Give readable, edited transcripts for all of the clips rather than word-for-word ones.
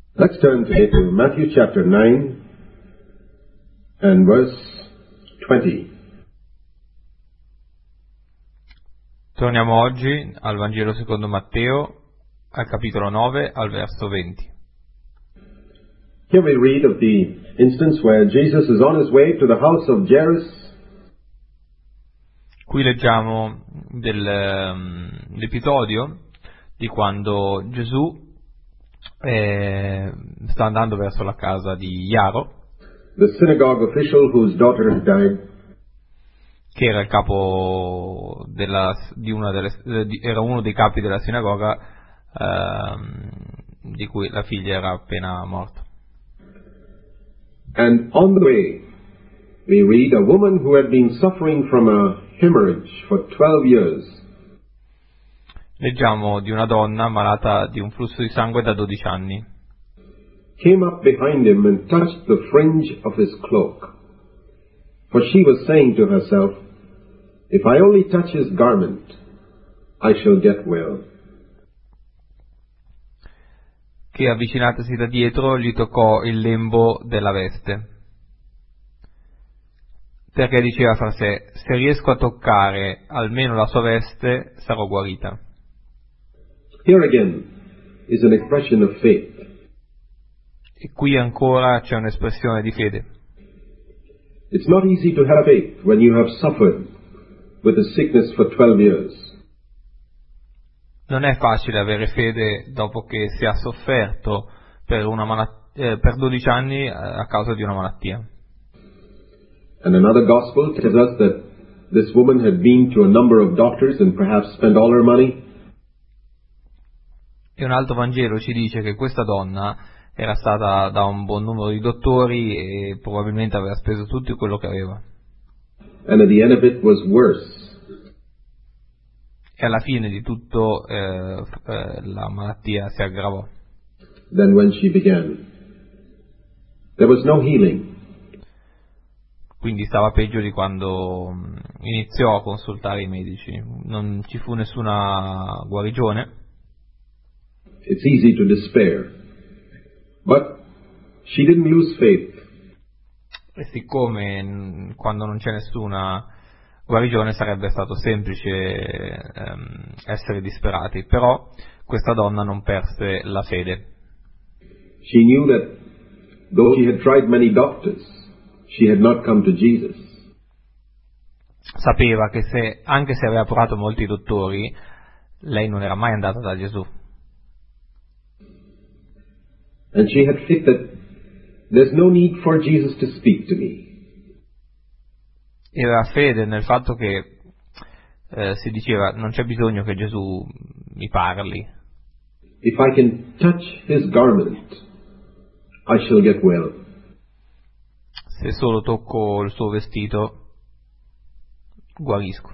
Let's turn today to Matthew chapter 9 and verse 20. Torniamo oggi al Vangelo secondo Matteo, al capitolo 9, al verso 20. Here we read of the instance where Jesus is on his way to the house of Jairus. Qui leggiamo dell'episodio di quando Gesù sta andando verso la casa di Jairo, The synagogue official whose daughter had died. che era il capo era uno dei capi della sinagoga, di cui la figlia era appena morta. And on the way, we read a woman who had been suffering from a hemorrhage for 12 years. Leggiamo di una donna malata di un flusso di sangue da 12 anni. Came up behind him and touched the fringe of his cloak. For she was saying to herself, "If I only touch his garment, I shall get well." Che avvicinatasi da dietro gli toccò il lembo della veste, perché diceva fra sé: se riesco a toccare almeno la sua veste sarò guarita. Here again is an expression of faith. E qui ancora c'è un'espressione di fede. It's not easy to have faith when you have suffered with a sickness for 12 years. Non è facile avere fede dopo che si ha sofferto per 12 anni a causa di una malattia. And another gospel tells us that this woman had been to a number of doctors and perhaps spent all her money. E un altro Vangelo ci dice che questa donna era stata da un buon numero di dottori e probabilmente aveva speso tutto quello che aveva. And at the end of it was worse. E alla fine di tutto la malattia si aggravò. Than when she began. There was no healing. Quindi stava peggio di quando iniziò a consultare i medici. Non ci fu nessuna guarigione. It's easy to despair. But she didn't lose faith. E siccome quando non c'è nessuna guarigione sarebbe stato semplice essere disperati, però questa donna non perse la fede. She knew that though she had tried many doctors, she had not come to Jesus. Sapeva che anche se aveva provato molti dottori, lei non era mai andata da Gesù. And she had faith that there's no need for Jesus to speak to me. E aveva fede nel fatto che si diceva: non c'è bisogno che Gesù mi parli. If I can touch his garment, I shall get well. Se solo tocco il suo vestito, guarisco.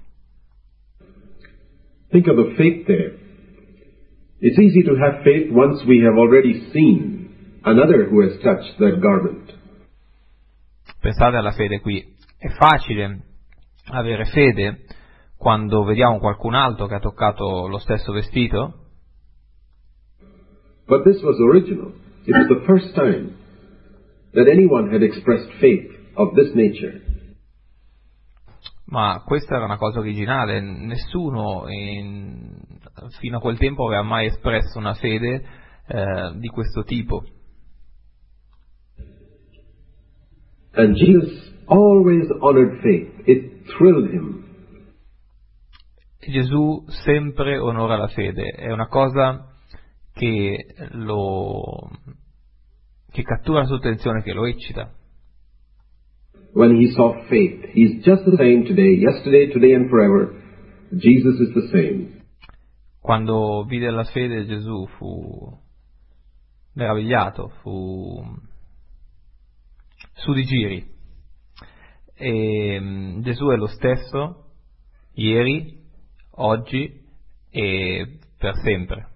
Think of the faith there. It's easy to have faith once we have already seen another who has touched that garment. Pensate alla fede qui. È facile avere fede quando vediamo qualcun altro che ha toccato lo stesso vestito. But this was original. It was the first time that anyone had expressed faith of this nature. Ma questa era una cosa originale. Nessuno fino a quel tempo aveva mai espresso una fede di questo tipo. And Jesus always honored faith. It thrilled him. Gesù sempre onora la fede, è una cosa che cattura la sua attenzione, che lo eccita. When he saw faith, he's just the same today, yesterday, today and forever. Jesus is the same. Quando vide la fede, Gesù fu meravigliato, fu su di giri. E Gesù è lo stesso ieri, oggi e per sempre.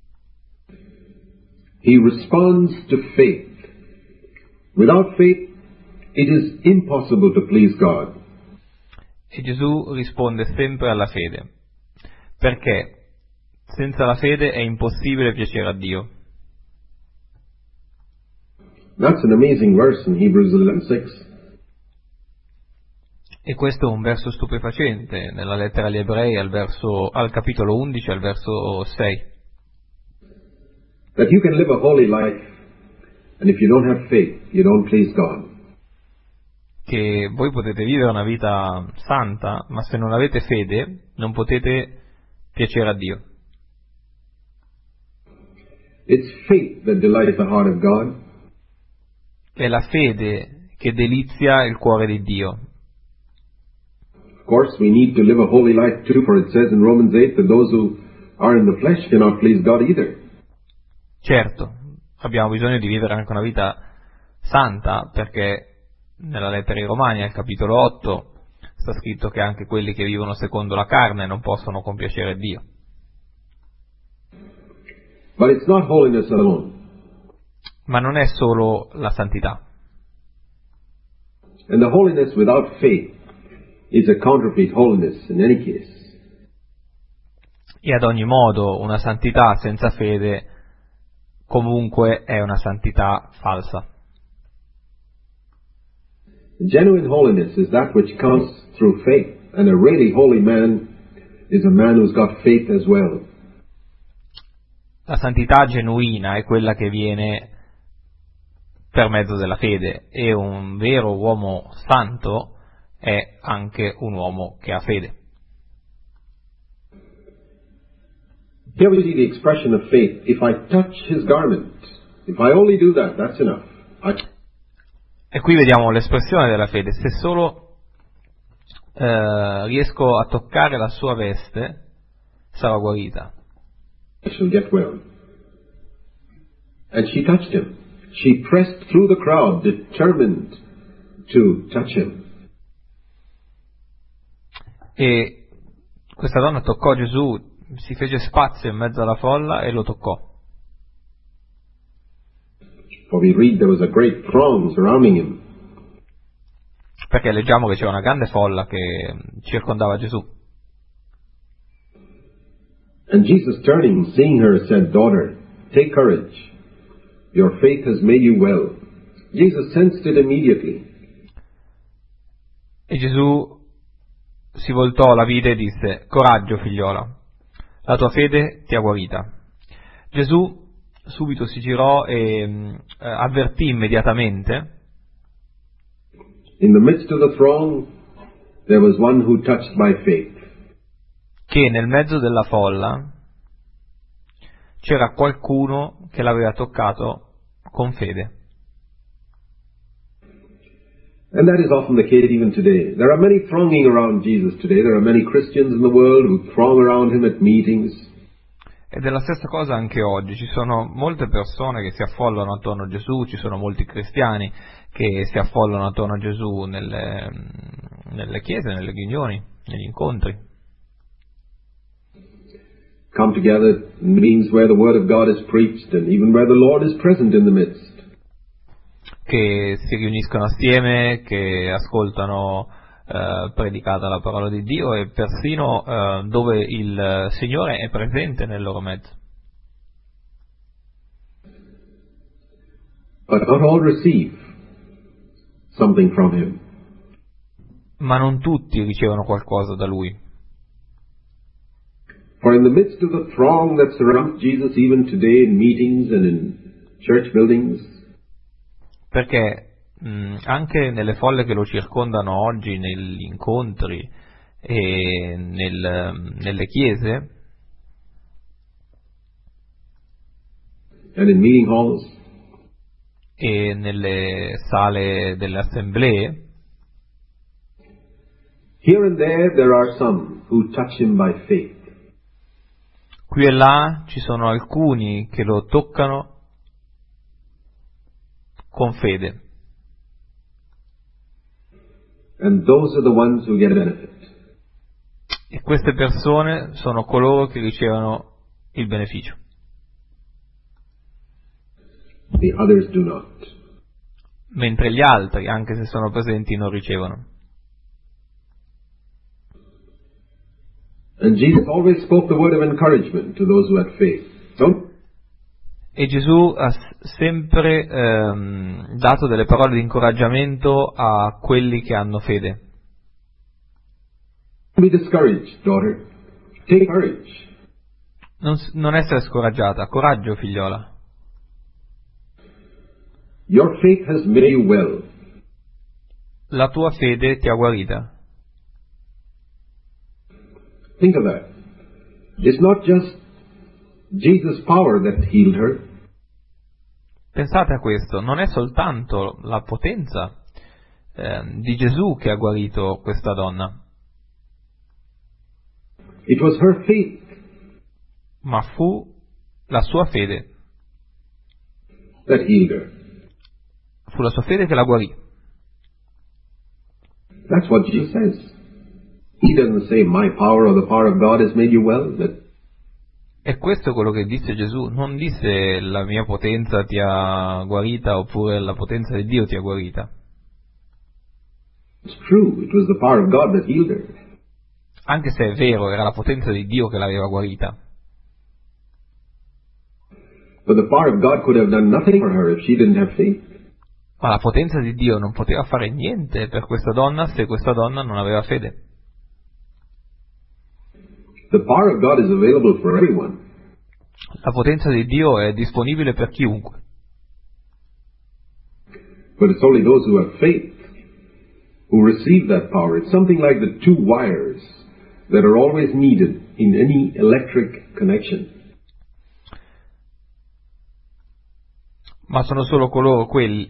He responds to faith. Without faith, it is impossible to please God. E Gesù risponde sempre alla fede, perché senza la fede è impossibile piacere a Dio. That's an amazing verse in Hebrews 11:6. E questo è un verso stupefacente nella lettera agli Ebrei al capitolo 11, al verso 6. That you can live a holy life, and if you don't have faith, you don't please God. Che voi potete vivere una vita santa, ma se non avete fede non potete piacere a Dio. It's faith that delights the heart of God. È la fede che delizia il cuore di Dio. Of course, we need to live a holy life too, for it says in Romans 8 that those who are in the flesh cannot please God either. Certo, abbiamo bisogno di vivere anche una vita santa, perché nella lettera ai Romani, al capitolo 8, sta scritto che anche quelli che vivono secondo la carne non possono compiacere Dio. But it's not holiness alone. Ma non è solo la santità. And the holiness without faith is a counterfeit holiness in any case. E ad ogni modo una santità senza fede comunque è una santità falsa. Genuine holiness is that which comes through faith, and a really holy man is a man who's got faith as well. La santità genuina è quella che viene per mezzo della fede, e un vero uomo santo è anche un uomo che ha fede. Here we see the expression of faith. If I touch his garment, if I only do that, that's enough. E qui vediamo l'espressione della fede: se solo riesco a toccare la sua veste, sarò guarita. I shall get well. And she touched him. She pressed through the crowd, determined to touch him. E questa donna toccò Gesù, si fece spazio in mezzo alla folla e lo toccò. For we read there was a great throng surrounding him. Perché leggiamo che c'era una grande folla che circondava Gesù. And Jesus, turning, seeing her, said, "Daughter, take courage. Your faith has made you well." Jesus sensed it immediately. E Gesù si voltò, la vide e disse: coraggio, figliola, la tua fede ti ha guarita. Gesù subito si girò e avvertì immediatamente In the midst of the throng, there was one who touched by faith. che nel mezzo della folla c'era qualcuno che l'aveva toccato con fede. And that is often the case even today. There are many thronging around Jesus today. There are many Christians in the world who throng around him at meetings. Ed è la stessa cosa anche oggi, ci sono molte persone che si affollano attorno a Gesù, ci sono molti cristiani che si affollano attorno a Gesù nelle chiese, nelle riunioni, negli incontri. Come together in meetings where the Word of God is preached and even where the Lord is present in the midst. Che si riuniscono assieme, che ascoltano predicata la parola di Dio e persino dove il Signore è presente nel loro mezzo. But not all receive something from him. Ma non tutti ricevono qualcosa da Lui. For in the midst of the throng that surrounds Jesus even today in meetings and in church buildings, Perché anche nelle folle che lo circondano oggi, negli incontri e nelle chiese and in meeting halls, e nelle sale delle assemblee, here and there are some who touch him by faith. qui e là ci sono alcuni che lo toccano con fede. And those are the ones who get a benefit. E queste persone sono coloro che ricevono il beneficio. The others do not. Mentre gli altri, anche se sono presenti, non ricevono. And Jesus always spoke the word of encouragement to those who had faith. E Gesù ha sempre dato delle parole di incoraggiamento a quelli che hanno fede. Don't be discouraged, daughter. Take courage. Non essere scoraggiata, coraggio figliola. Your faith has made you well. La tua fede ti ha guarita. Think of that. It's not just Jesus' power that healed her. Pensate a questo, non è soltanto la potenza di Gesù che ha guarito questa donna, It was her faith. ma fu la sua fede. That healed her. Fu la sua fede che la guarì. That's what Jesus says. He doesn't say, my power or the power of God has made you well. E questo è quello che disse Gesù, non disse la mia potenza ti ha guarita oppure la potenza di Dio ti ha guarita. It's true. It was the power of God that healed her. Anche se è vero, era la potenza di Dio che l'aveva guarita. But the power of God could have done nothing for her if she didn't have faith. Ma la potenza di Dio non poteva fare niente per questa donna se questa donna non aveva fede. The power of God is available for everyone. La potenza di Dio è disponibile per chiunque. But it's only those who have faith who receive that power. It's something like the two wires that are always needed in any electric connection. Ma sono solo quelli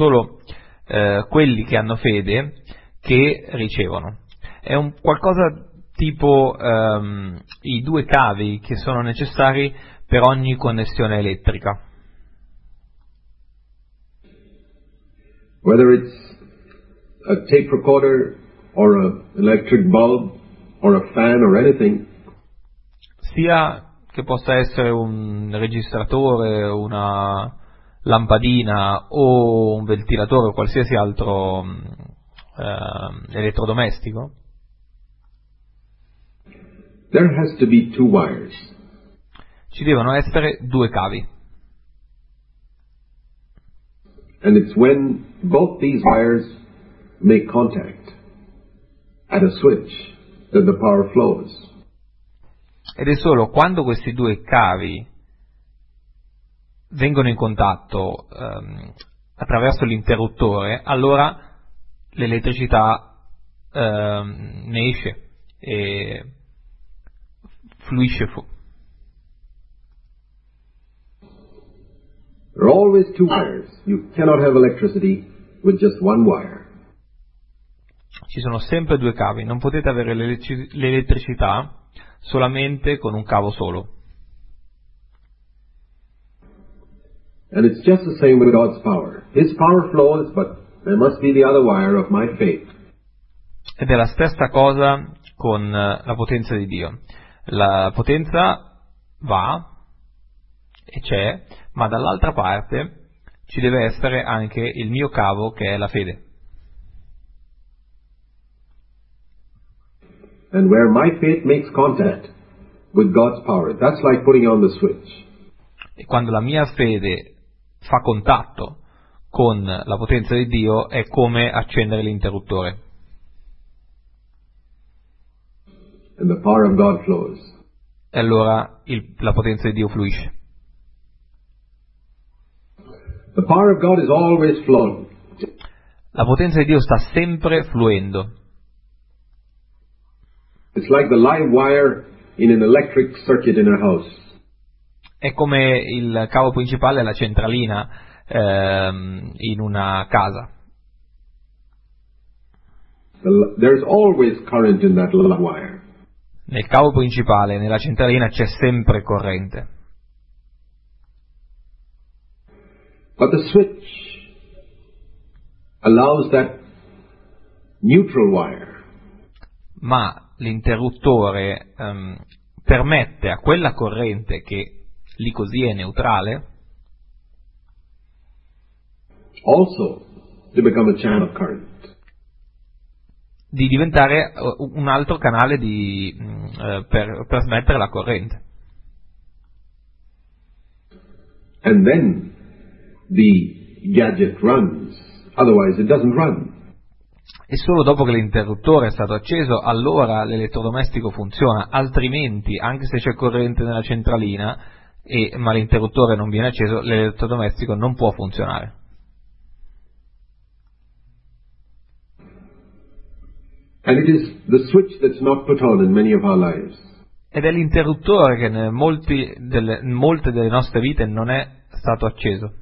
che hanno fede che ricevono. È un qualcosa tipo i due cavi che sono necessari per ogni connessione elettrica. Whether it's a tape recorder or an electric bulb or a fan or anything, Sia che possa essere un registratore, una lampadina o un ventilatore o qualsiasi altro elettrodomestico, there has to be two wires. ci devono essere due cavi. And it's when both these wires make contact at a switch that the power flows. Ed è solo quando questi due cavi vengono in contatto attraverso l'interruttore, allora l'elettricità ne esce e fluisce fuori. There are always two wires. You cannot have electricity with just one wire. Ci sono sempre due cavi, non potete avere l'elettricità solamente con un cavo solo. And it's just the same with God's power. His power flows, but there must be the other wire of my faith. Ed è la stessa cosa con la potenza di Dio. La potenza va e c'è, ma dall'altra parte ci deve essere anche il mio cavo che è la fede. And where my faith makes contact with God's power, that's like putting on the switch. E quando la mia fede fa contatto con la potenza di Dio è come accendere l'interruttore. And the power of God flows. E allora la potenza di Dio fluisce. The power of God is always flowing. La potenza di Dio sta sempre fluendo. It's like the live wire in an electric circuit in a house. È come il cavo principale, la centralina in una casa. There's always current in that live wire. Nel cavo principale, nella centralina, c'è sempre corrente. But the switch allows that neutral wire Ma l'interruttore permette a quella corrente che lì così è neutrale also to become a channel of current. di diventare un altro canale per trasmettere la corrente. And and then the gadget runs. Otherwise it doesn't run. E solo dopo che l'interruttore è stato acceso, allora l'elettrodomestico funziona, altrimenti, anche se c'è corrente nella centralina, ma l'interruttore non viene acceso, l'elettrodomestico non può funzionare. And it is the switch that's not put on in many of our lives. Ed è l'interruttore che in molte delle nostre vite non è stato acceso,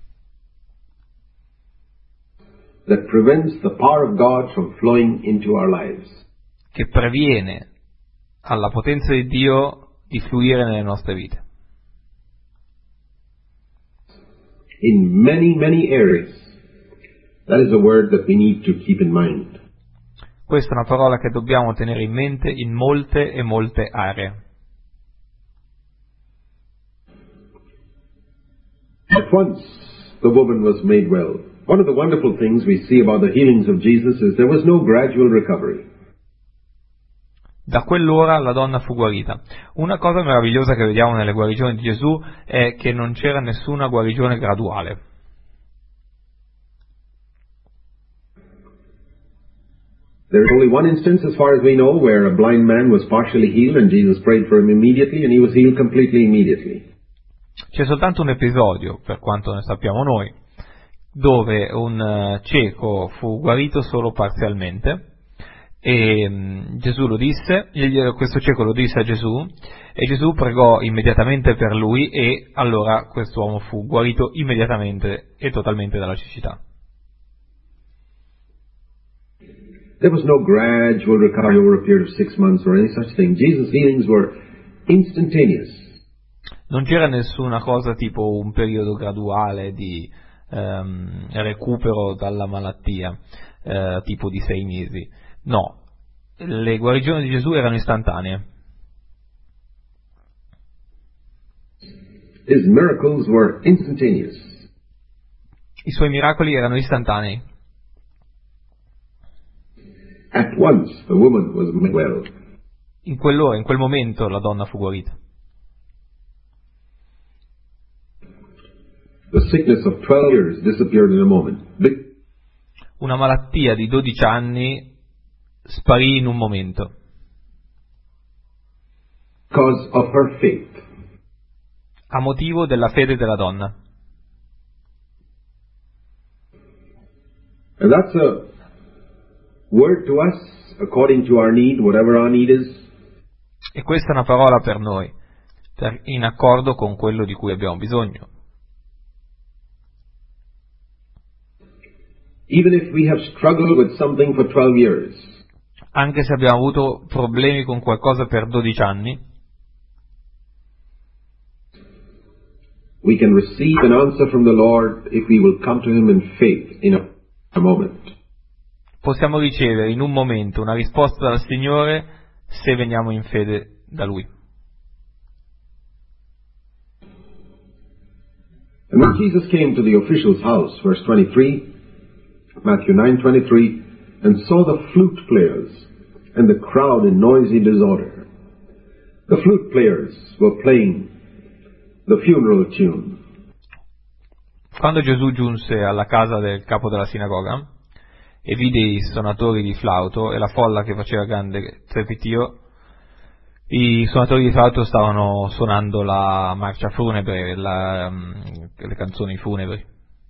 that prevents the power of God from flowing into our lives. che previene alla potenza di Dio di fluire nelle nostre vite. In many, many areas. That is a word that we need to keep in mind. Questa è una parola che dobbiamo tenere in mente in molte e molte aree. At once the woman was made well. One of the wonderful things we see about the healings of Jesus is there was no gradual recovery. Da quell'ora la donna fu guarita. Una cosa meravigliosa che vediamo nelle guarigioni di Gesù è che non c'era nessuna guarigione graduale. There is only one instance, as far as we know, where a blind man was partially healed and Jesus prayed for him immediately and he was healed completely immediately. C'è soltanto un episodio, per quanto ne sappiamo noi, dove un cieco fu guarito solo parzialmente e Gesù lo disse, questo cieco lo disse a Gesù e Gesù pregò immediatamente per lui e allora quest'uomo fu guarito immediatamente e totalmente dalla cecità. There was no gradual recovery over a period of 6 months or any such thing. Jesus' healings were instantaneous. Non c'era nessuna cosa tipo un periodo graduale di recupero dalla malattia, tipo di 6 mesi. No, le guarigioni di Gesù erano istantanee. His miracles were instantaneous. I suoi miracoli erano istantanei. At once the woman was made well. In quell'ora, in quel momento la donna fu guarita. The sickness of 12 years disappeared in a moment. Una malattia di 12 anni sparì in un momento. Because of her faith. A motivo della fede della donna. And that's a word to us according to our need, whatever our need is. E questa è una parola per noi, in accordo con quello di cui abbiamo bisogno. Even if we have struggled with something for 12 years. Anche se abbiamo avuto problemi con qualcosa per 12 anni, we can receive an answer from the Lord if we will come to Him in faith in a moment. possiamo ricevere in un momento una risposta dal Signore se veniamo in fede da Lui. And when Jesus came to the official's house, verse 23, Matthew 9:23, and saw the flute players and the crowd in noisy disorder. The flute players were playing the funeral tune. Quando Gesù giunse alla casa del capo della sinagoga e vide i suonatori di flauto e la folla che faceva grande trepitio, i suonatori di flauto stavano suonando la marcia funebre, le canzoni funebri.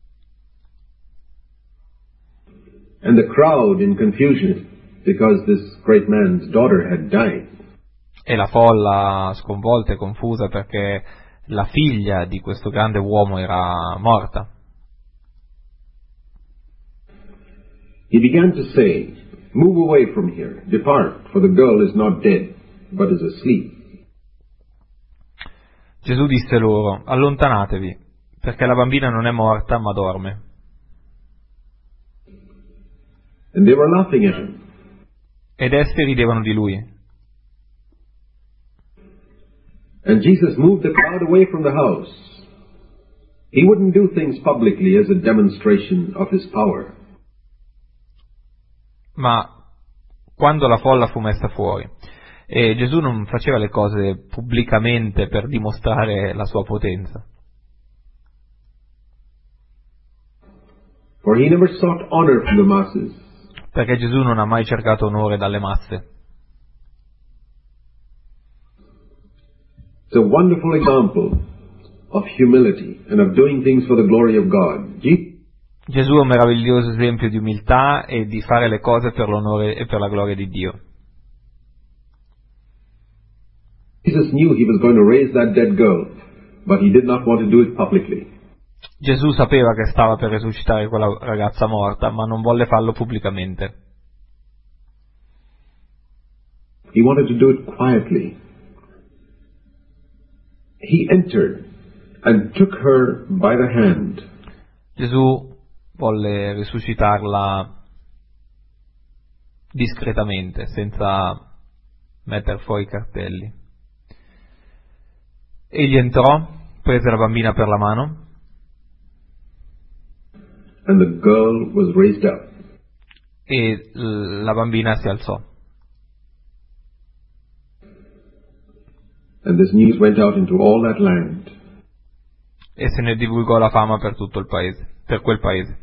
And the crowd in confusion because this great man's daughter had died. E la folla sconvolta e confusa perché la figlia di questo grande uomo era morta. He began to say, "Move away from here, depart, for the girl is not dead, but is asleep." Gesù disse loro: allontanatevi, perché la bambina non è morta ma dorme. And they were laughing at him. Ed essi ridevano di lui. And Jesus moved the crowd away from the house. He wouldn't do things publicly as a demonstration of his power. Ma quando la folla fu messa fuori, e Gesù non faceva le cose pubblicamente per dimostrare la sua potenza. For he never sought honor from the masses. Perché Gesù non ha mai cercato onore dalle masse. It's a wonderful example of humility and of doing things for the glory of God. Gesù è un meraviglioso esempio di umiltà e di fare le cose per l'onore e per la gloria di Dio. Jesus knew he was going to raise that dead girl, but he did not want to do it publicly. Gesù sapeva che stava per risuscitare quella ragazza morta, ma non volle farlo pubblicamente. He wanted to do it quietly. He entered and took her by the hand. Gesù volle risuscitarla discretamente, senza mettere fuori i cartelli. Egli entrò, prese la bambina per la mano, and the girl was raised up. E la bambina si alzò. And this news went out into all that land. E se ne divulgò la fama per tutto il paese, per quel paese.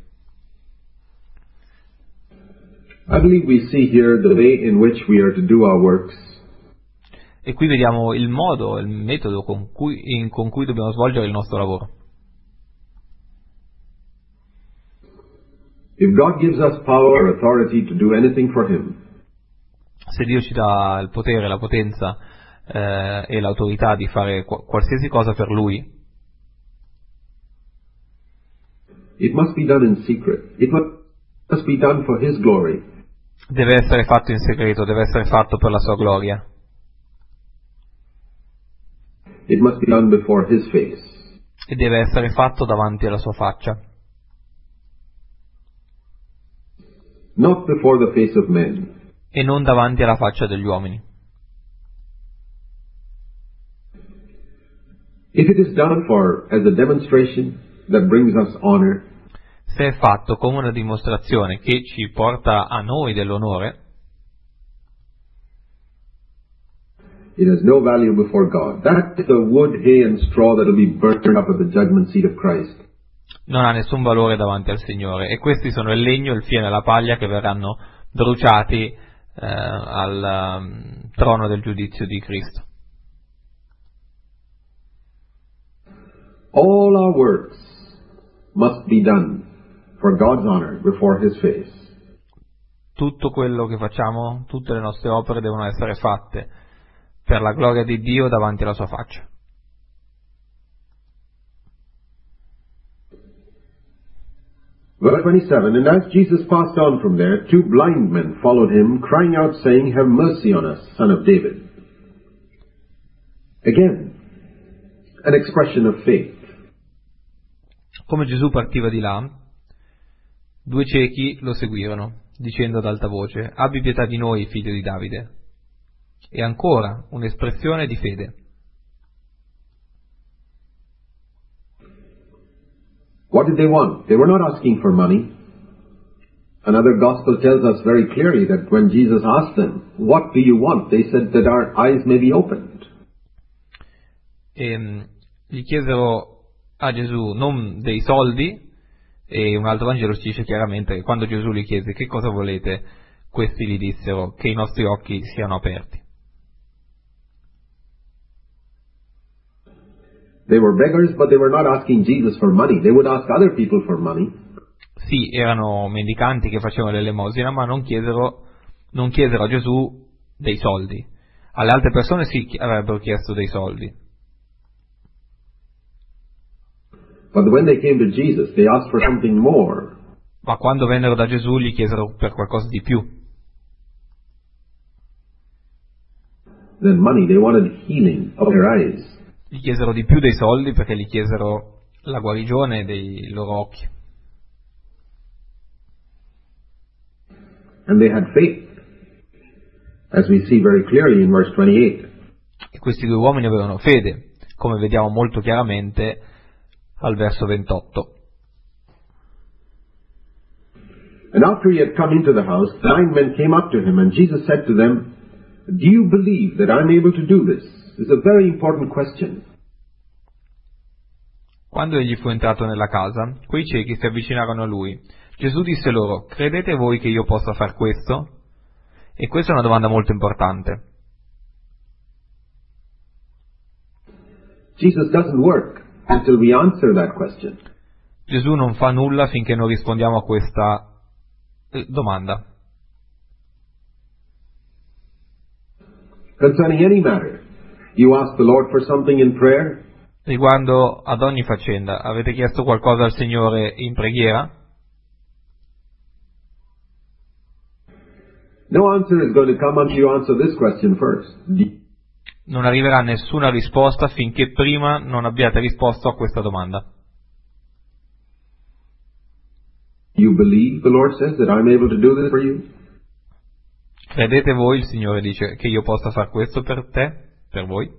I believe we see here the way in which we are to do our works. E qui vediamo il modo, il metodo con cui dobbiamo svolgere il nostro lavoro. If God gives us power or authority to do anything for Him, Se Dio ci dà il potere, la potenza e l'autorità di fare qualsiasi cosa per Lui, it must be done in secret. It must be done for His glory. deve essere fatto in segreto, deve essere fatto per la sua gloria. It must be done before His face. E deve essere fatto davanti alla sua faccia. Not before the face of men. E non davanti alla faccia degli uomini. If it is done as a demonstration that brings us honor, Se è fatto come una dimostrazione che ci porta a noi dell'onore, it has no value before God. That is the wood, hay, and straw that will be burned up at the judgment seat of Christ. non ha nessun valore davanti al Signore. E questi sono il legno, il fieno e la paglia che verranno bruciati al trono del giudizio di Cristo. All our works must be done for God's honor before His face. Tutto quello che facciamo, tutte le nostre opere devono essere fatte per la gloria di Dio davanti alla sua faccia. Verse 27, and as Jesus passed on from there, 2 blind men followed him, crying out, saying, Have mercy on us, Son of David. Again, an expression of faith. Come Gesù partiva di là, 2 ciechi lo seguirono, dicendo ad alta voce, Abbi pietà di noi, figlio di Davide. E ancora un'espressione di fede. What did they want? They were not asking for money. Another gospel tells us very clearly that when Jesus asked them, What do you want? They said that our eyes may be opened. E gli chiesero a Gesù non dei soldi, e un altro Vangelo ci dice chiaramente che quando Gesù gli chiese che cosa volete, questi gli dissero che i nostri occhi siano aperti. They were beggars, but they were not asking Jesus for money. They would ask other people for money. Sì, erano mendicanti che facevano l'elemosina, ma non chiesero a Gesù dei soldi. Alle altre persone sì avrebbero chiesto dei soldi. But when they came to Jesus, they asked for something more. Ma quando vennero da Gesù gli chiesero per qualcosa di più. Than money, they wanted healing of their eyes. Gli chiesero di più dei soldi perché gli chiesero la guarigione dei loro occhi. And they had faith, as we see very clearly in verse 28. E questi 2 uomini avevano fede, come vediamo molto chiaramente al verso 28. And after he had come into the house, 9 men came up to him, and Jesus said to them, Do you believe that I'm able to do this? This is a very important question. Quando egli fu entrato nella casa, quei ciechi si avvicinarono a lui. Gesù disse loro: credete voi che io possa far questo? E questa è una domanda molto importante. Jesus doesn't work until we answer that question. Gesù non fa nulla finché non rispondiamo a questa domanda. Concerning any matter, you ask the Lord for something in prayer, Riguardo ad ogni faccenda, avete chiesto qualcosa al Signore in preghiera? no answer is going to come until you answer this question first. Non arriverà nessuna risposta finché prima non abbiate risposto a questa domanda. You believe, the Lord says, that I'm able to do this for you? Credete voi, il Signore dice, che io possa far questo per te, per voi?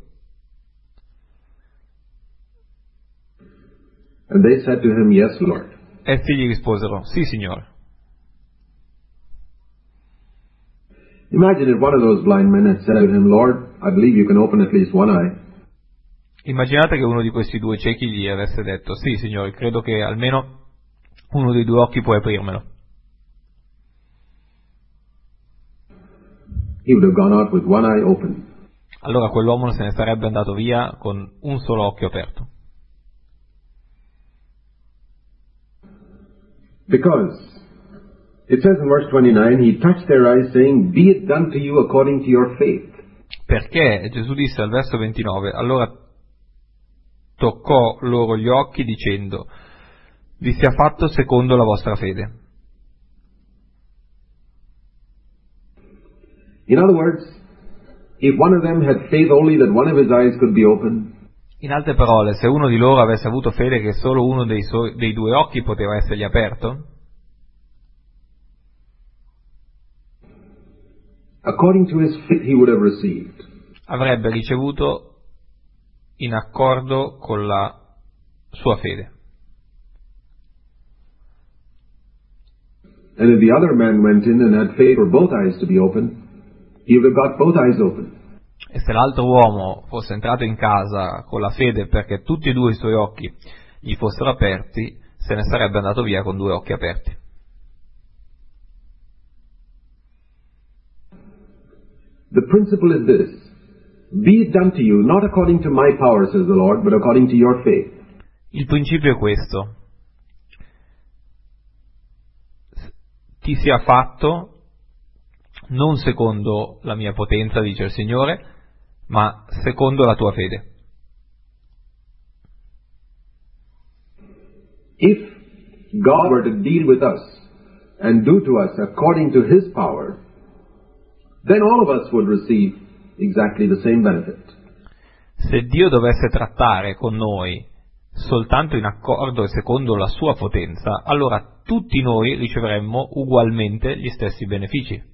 And they said to him, yes, Lord. Essi gli risposero: sì, Signore. Imagine if one of those blind men had said to him, Lord, I believe you can open at least one eye. Immaginate che uno di questi due ciechi gli avesse detto: sì, Signore, credo che almeno uno dei due occhi puoi aprirmelo. He would have gone out with one eye open. Allora quell'uomo se ne sarebbe andato via con un solo occhio aperto. Because it says in verse 29, he touched their eyes, saying, be it done to you according to your faith. Perché Gesù disse al verso 29: allora toccò loro gli occhi dicendo: vi sia fatto secondo la vostra fede. In other words, if one of them had faith only that one of his eyes could be open, In altre parole, se uno di loro avesse avuto fede che solo uno dei due occhi poteva essergli aperto, according to his faith he would have received. avrebbe ricevuto in accordo con la sua fede. And if the other man went in and had faith for both eyes to be open, he would have got both eyes open. E se l'altro uomo fosse entrato in casa con la fede perché tutti e due i suoi occhi gli fossero aperti, se ne sarebbe andato via con due occhi aperti. The principle is this: be it done to you, not according to my power, says the Lord, but according to your faith. Il principio è questo: ti sia fatto non secondo la mia potenza, dice il Signore, ma secondo la tua fede. If God were to deal with us and do to us according to his power, then all of us would receive exactly the same benefit. Se Dio dovesse trattare con noi soltanto in accordo e secondo la sua potenza, allora tutti noi riceveremmo ugualmente gli stessi benefici.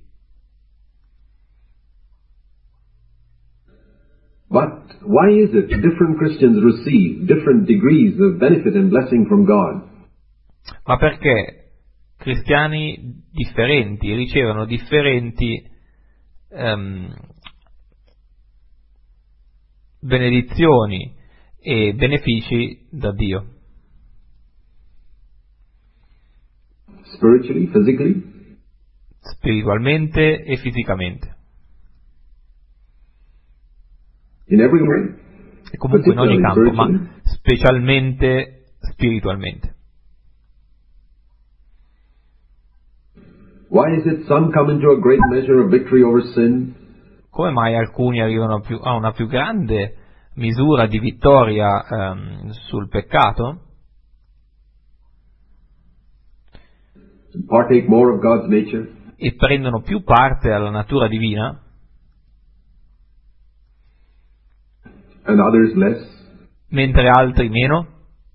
But why is it different Christians receive different degrees of benefit and blessing from God? Ma perché cristiani differenti ricevono differenti benedizioni e benefici da Dio? Spiritually, physically? Spiritualmente e fisicamente. In every way? E comunque in ogni campo, ma Spiritually? specialmente spiritualmente. Why is it some come into a great measure of victory over sin, Come mai alcuni arrivano a una più grande misura di vittoria sul peccato and partake more of God's nature, e prendono più parte alla natura divina, and others less? mentre altri meno?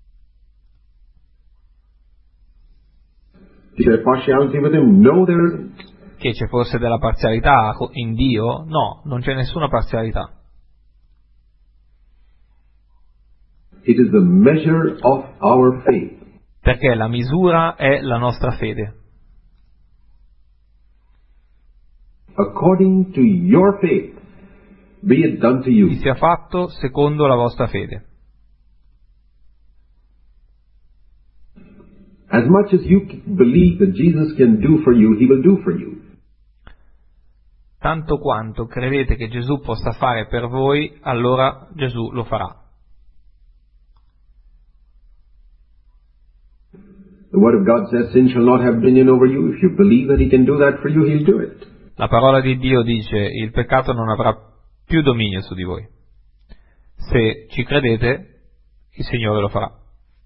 Is there partiality with him? No, there isn't. Che ci fosse della parzialità in Dio? No, non c'è nessuna parzialità. It is the measure of our faith. Perché la misura è la nostra fede. According to your faith, be it done to Vi you. sia fatto secondo la vostra fede. As much as you believe that Jesus can do for you, he will do for you. Tanto quanto credete che Gesù possa fare per voi, allora Gesù lo farà. The word of God says, sin shall not have dominion over you. If you believe that he can do that for you, he'll do it. La parola di Dio dice: il peccato non avrà più dominio su di voi. Se ci credete, il Signore lo farà.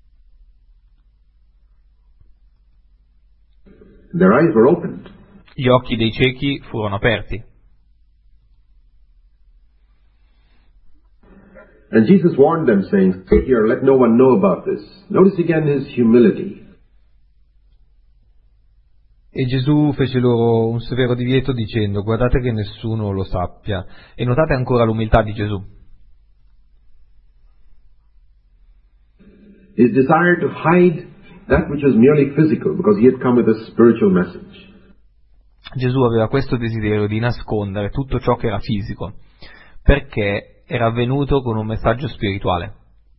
Their eyes were opened. Gli occhi dei ciechi furono aperti. And Jesus warned them, saying, "Stay here, let no one know about this." Notice again his humility. E Gesù fece loro un severo divieto dicendo: guardate che nessuno lo sappia. E notate ancora l'umiltà di Gesù. His desire to hide that which was merely physical, because he had come with a spiritual message. Gesù aveva questo desiderio di nascondere tutto ciò che era fisico, perché era venuto con un messaggio spirituale.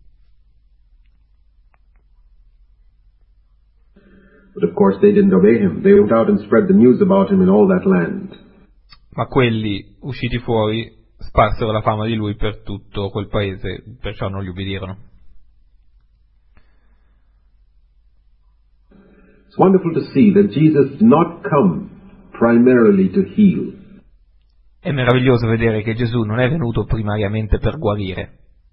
But of course they didn't obey him. They went out and spread the news about him in all that land. Ma quelli, usciti fuori, sparsero la fama di lui per tutto quel paese, perciò non gli ubbidirono. It's wonderful to see that Jesus did not come primarily to heal. È meraviglioso vedere che Gesù non è venuto primariamente per guarire,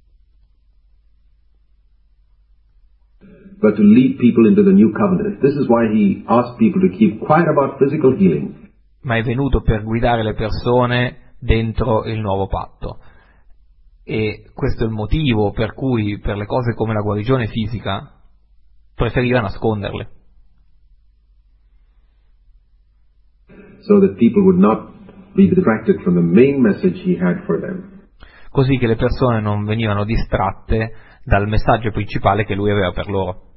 but to lead people into the new covenant. This is why he asked people to keep quiet about physical healing. ma è venuto per guidare le persone dentro il nuovo patto. E questo è il motivo per cui per le cose come la guarigione fisica preferiva nasconderle, so that people would not be distracted from the main message he had for them. così che le persone non venivano distratte dal messaggio principale che lui aveva per loro.